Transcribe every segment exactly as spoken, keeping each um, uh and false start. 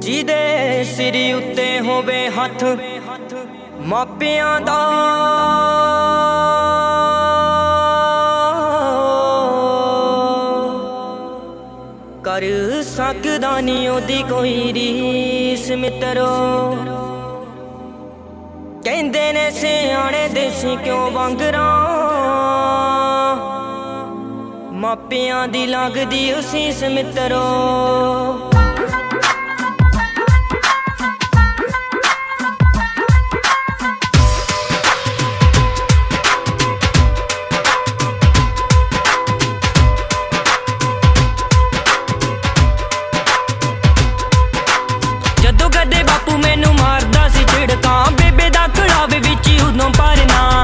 ਜਿਹਦੇ ਸਿਰ ਉੱਤੇ ਹੋਵੇ ਹੱਥ ਮਾਪਿਆਂ ਦਾ, ਕਰ ਸਕਦਾ ਨੀ ਉਹਦੀ ਕੋਈ ਰੀਸ ਮਿੱਤਰੋ। ਕਹਿੰਦੇ ਨੇ ਸਿਆਣੇ ਦੇਸੀ ਕਿਉਂ ਵਾਂਗਰਾਂ, ਮਾਪਿਆਂ ਦੀ ਲੱਗਦੀ ਅਸੀਸ ਮਿੱਤਰੋ। ਜਦੋਂ ਕਦੇ ਬਾਪੂ ਮੈਨੂੰ ਮਾਰਦਾ ਸੀ ਝਿੜਕਾਂ, ਬੇਬੇ ਦਾ ਕੜਾਵੇ ਵਿੱਚ ਉਦੋਂ ਭਰਨਾ,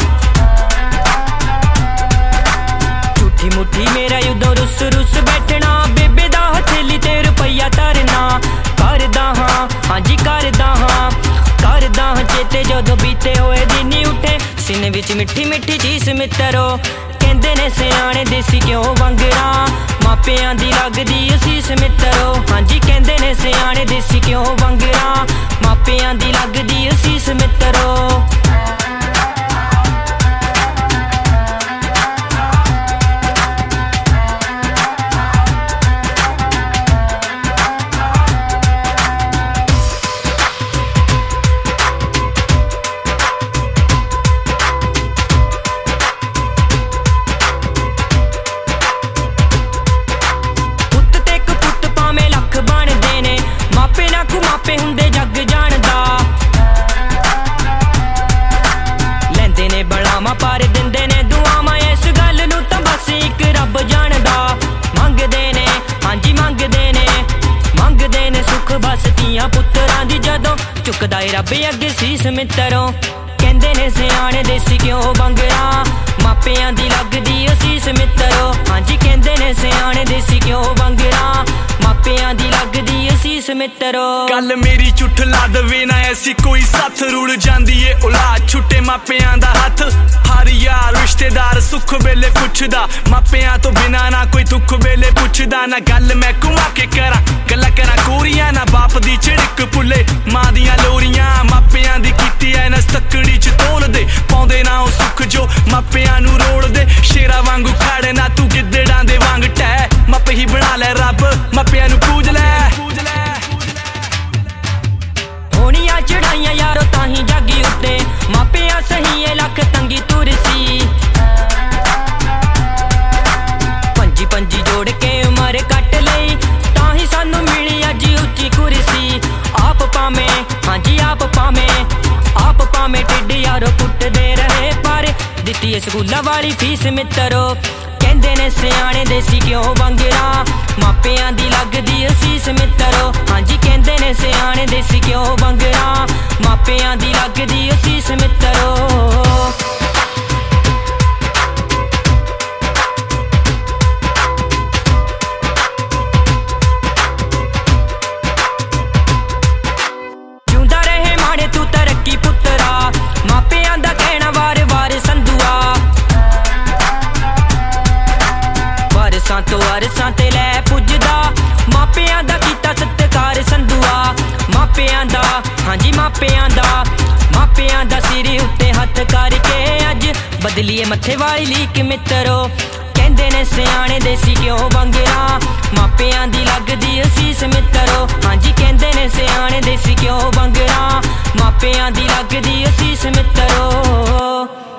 ਝੂਠੀ ਮੁੱਠੀ ਮੇਰਾ ਉਦੋਂ ਰੁੱਸ ਰੁੱਸ ਬੈਠਣਾ, ਬੇਬੇ ਦਾ ਹਥੇਲੀ ਤੇ ਰੁਪਈਆ ਧਰਨਾ। ਕਰਦਾ ਹਾਂ ਹਾਂਜੀ ਕਰਦਾ ਹਾਂ ਕਰਦਾ ਹਾਂ ਚੇਤੇ ਜਦੋਂ ਬੀਤੇ ਹੋਏ ਦਿਨ ਉੱਠੇ ਸੀਨੇ ਵਿੱਚ ਮਿੱਠੀ ਮਿੱਠੀ ਚੀਸ ਮਿੱਤਰੋ। ਕਹਿੰਦੇ ਨੇ ਸਿਆਣੇ ਦੇਸੀ ਕਿਉਂ ਵਾਂਗਰਾਂ, ਮਾਪਿਆਂ ਦੀ ਲੱਗਦੀ ਅਸੀਸ ਮਿੱਤਰੋ। ਹਾਂਜੀ ਕਹਿੰਦੇ ਨੇ ਸਿਆਣੇ ਦੇਸੀ ਕਿਉਂ ਵਾਂਗਰਾਂ, ਮਾਪਿਆਂ ਦੀ ਲੱਗਦੀ ਅਸੀਸ ਮਿੱਤਰੋ। ਮਾਪੇ ਹੁੰਦੇ ਜੱਗ ਜਾਣਦਾ, ਲੈਂਦੇ ਨੇ ਬਲਾਵਾਂ ਪਰ ਦਿੰਦੇ ਨੇ ਦੁਆਵਾਂ, ਇਸ ਗੱਲ ਨੂੰ ਤਾਂ ਬਸ ਇੱਕ ਰੱਬ ਜਾਣਦਾ। ਮੰਗਦੇ ਨੇ ਹਾਂਜੀ ਮੰਗਦੇ ਨੇ ਮੰਗਦੇ ਨੇ ਸੁੱਖ ਬਸ ਧੀਆਂ ਪੁੱਤਰਾਂ ਦੀ, ਜਦੋਂ ਝੁਕਦਾ ਏ ਰੱਬ ਅੱਗੇ ਸੀਸ ਮਿੱਤਰੋ। ਕਹਿੰਦੇ ਨੇ ਸਿਆਣੇ ਦੇਸੀ ਕਿਉਂ ਵਾਂਗਰਾਂ, ਮਾਪਿਆਂ ਦੀ ਲੱਗਦੀ ਅਸੀਸ ਮਿੱਤਰੋ। ਹਾਂਜੀ ਕਹਿੰਦੇ ਨੇ ਸਿਆਣੇ ਦੇਸੀ ਕਿਉਂ ਵਾਂਗਰਾਂ, ਮਾਪਿਆਂ ਦੀ ਲੱਗਦੀ ਅਸੀਸ ਮਿੱਤਰੋ। ਗੱਲ ਮੇਰੀ ਝੁੱਠ ਲਾ ਦਵੇ ਨਾ ਐਸੀ ਕੋਈ ਸੱਥ, ਰੁੜ ਜਾਂਦੀ ਏ ਔਲਾਦ ਛੁੱਟੇ ਮਾਪਿਆਂ ਦਾ ਹੱਥ। ਹਰ ਯਾਰ ਰਿਸ਼ਤੇਦਾਰ ਸੁੱਖ ਵੇਲੇ ਪੁੱਛਦਾ, ਮਾਪਿਆਂ ਤੋਂ ਬਿਨਾਂ ਨਾ ਕੋਈ ਦੁੱਖ ਵੇਲੇ ਪੁੱਛਦਾ। ਨਾ ਗੱਲ ਮੈਂ ਘੁਮਾ ਕੇ ਕਰਾਂ ਗੱਲਾਂ ਕਰਾਂ ਕੋਰੀਆਂ, ਨਾ ਬਾਪ ਦੀ ਝਿੜਕ ਭੁੱਲੇ ਮਾਂ ਦੀਆਂ ਲੋਰੀਆਂ। ਮਾਪਿਆਂ ਦੀ ਕੀਤੀ ਐ ਨਸ ਤੱਕੜੀ ਚ ਤੋਲਦੇ, ਪਾਉਂਦੇ ਨਾ ਉਹ ਸੁੱਖ ਜੋ ਮਾਪਿਆਂ ਨੂੰ ਰੋਲਦੇ। ਸ਼ੇਰਾਂ ਵਾਂਗੂ ਖੜੇ ਨਾ ਤੂੰ ਗਿੱਦੜਾਂ ਦੇ ਵਾਂਗ ਟਹਿ, ਮਾਪੇ ਹੀ ਬਣਾ ਲੈ ਰੱਬ ਮਾਪਿਆਂ ਨੂੰ ਪੂਜ ਲੈ। ਹੋਣੀਆਂ ਚੜਾਈਆਂ ਯਾਰੋ ਤਾਹੀਂ ਜਾਗੀ ਉੱਤੇ, ਮਾਪਿਆਂ ਸਹੀ ਏ ਲੱਖ ਤੰਗੀ ਤੁਰਸੀ। ਪੰਜੀ ਪੰਜੀ ਜੋੜ ਕੇ ਉਮਰ ਕੱਟ ਲਈ, ਤਾਂ ਹੀ ਸਾਨੂੰ ਮਿਲੀ ਅੱਜ ਉੱਚੀ ਕੁਰਸੀ। ਆਪ ਪਾਵੇਂ ਹਾਂਜੀ ਆਪ ਪਾਵੇਂ ਆਪ ਪਾਵੇਂ ਢਿੱਡ ਯਾਰੋ ਕੁੱਟਦੇ ਰਹੇ, ਪਰ ਦਿੱਤੀ ਏ ਸਕੂਲਾਂ ਵਾਲੀ ਫੀਸ ਮਿੱਤਰੋ। ਕਹਿੰਦੇ ਨੇ ਸਿਆਣੇ ਦੇਸੀ ਕਿਉਂ ਵਾਂਗਰਾਂ, ਮਾਪਿਆਂ ਦੀ ਲੱਗਦੀ ਅਸੀਸ ਮਿੱਤਰੋ। ਹਾਂਜੀ ਕਹਿੰਦੇ ਨੇ ਸਿਆਣੇ ਦੇਸੀ ਕਿਉਂ ਵਾਂਗਰਾਂ, ਮਾਪਿਆਂ ਦੀ ਲੱਗਦੀ ਅਸੀਸ ਮਿੱਤਰੋ। ਜਿਉਂਦਾ ਰਹੇ ਮਾੜੇ ਤੂੰ ਤਰੱਕੀ ਪੁੱਤਰਾ, ਮਾਪਿਆਂ ਦਾ ਕਹਿਣਾ ਵਾਰ ਵਾਰ ਸੰਧੂਆ। ਵਰਸਾਂ ਤੋਂ ਅਰਸਾਂ ਤੇ ਲੈ ਪੁੱਜਦਾ, ਮਾਪਿਆਂ ਦਾ ਕੀਤਾ ਸਤਿਕਾਰ ਸੰਧੂਆ। ਮਾਪਿਆਂ ਦਾ ਹਾਂਜੀ ਮਾਪਿਆਂ ਦਾ ਮਾਪਿਆਂ ਦਾ ਸਿਰ ਉੱਤੇ ਹੱਥ ਕਰਕੇ ਅੱਜ ਬਦਲੀਏ ਮੱਥੇ ਵਾਲੀ ਲੀਕ ਮਿੱਤਰੋ। ਕਹਿੰਦੇ ਨੇ ਸਿਆਣੇ ਦੇਸੀ ਕਿਉਂ ਵਾਂਗਰਾਂ, ਮਾਪਿਆਂ ਦੀ ਲੱਗਦੀ ਅਸੀਸ ਮਿੱਤਰੋ। ਹਾਂਜੀ ਕਹਿੰਦੇ ਨੇ ਸਿਆਣੇ ਦੇਸੀ ਕਿਉਂ ਵਾਂਗਰਾਂ, ਮਾਪਿਆਂ ਦੀ ਲੱਗਦੀ ਅਸੀਸ ਮਿੱਤਰੋ।